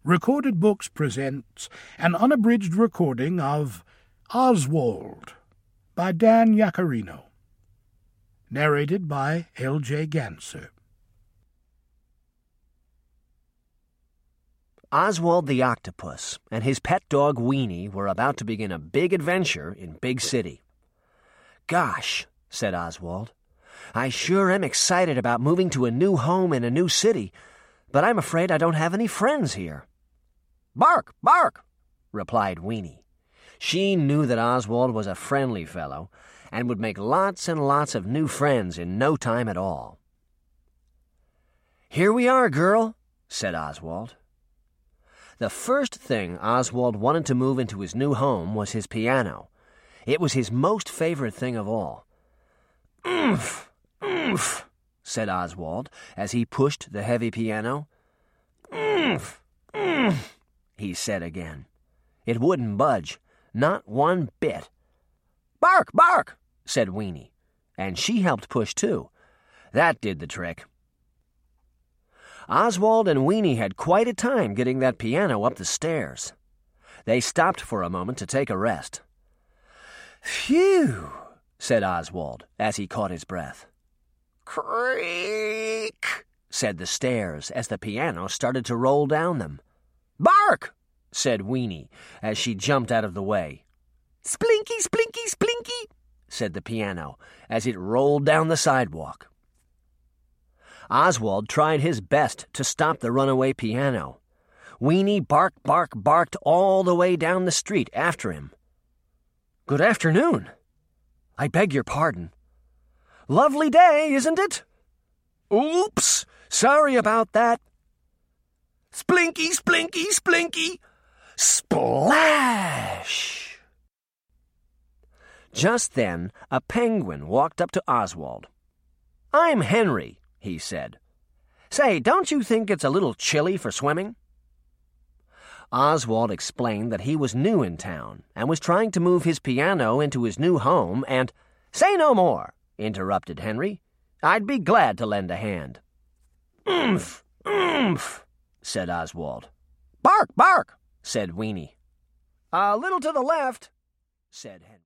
Recorded Books presents an unabridged recording of Oswald by Dan Yaccarino. Narrated by L.J. Ganser. Oswald the Octopus and his pet dog Weenie were about to begin a big adventure in Big City. "Gosh," said Oswald, "I sure am excited about moving to a new home in a new city, but I'm afraid I don't have any friends here." "Bark, bark," replied Weenie. She knew that Oswald was a friendly fellow and would make lots and lots of new friends in no time at all. "Here we are, girl," said Oswald. The first thing Oswald wanted to move into his new home was his piano. It was his most favorite thing of all. "Oomph, oomph," said Oswald as he pushed the heavy piano. "Oomph, oomph," he said again. It wouldn't budge, not one bit. "Bark, bark," said Weenie, and she helped push too. That did the trick. Oswald and Weenie had quite a time getting that piano up the stairs. They stopped for a moment to take a rest. "Phew," said Oswald as he caught his breath. "Creak," said the stairs as the piano started to roll down them. "Bark," said Weenie as she jumped out of the way. "Splinky, splinky, splinky," said the piano as it rolled down the sidewalk. Oswald tried his best to stop the runaway piano. Weenie barked all the way down the street after him. "Good afternoon. I beg your pardon. Lovely day, isn't it? Oops, sorry about that. Splinky, splinky, splinky. Splash!" Just then, a penguin walked up to Oswald. "I'm Henry," he said. "Say, don't you think it's a little chilly for swimming?" Oswald explained that he was new in town and was trying to move his piano into his new home and— "Say no more," interrupted Henry. "I'd be glad to lend a hand." "Oomph, oomph," said Oswald. "Bark, bark," said Weenie. "A little to the left," said Henry.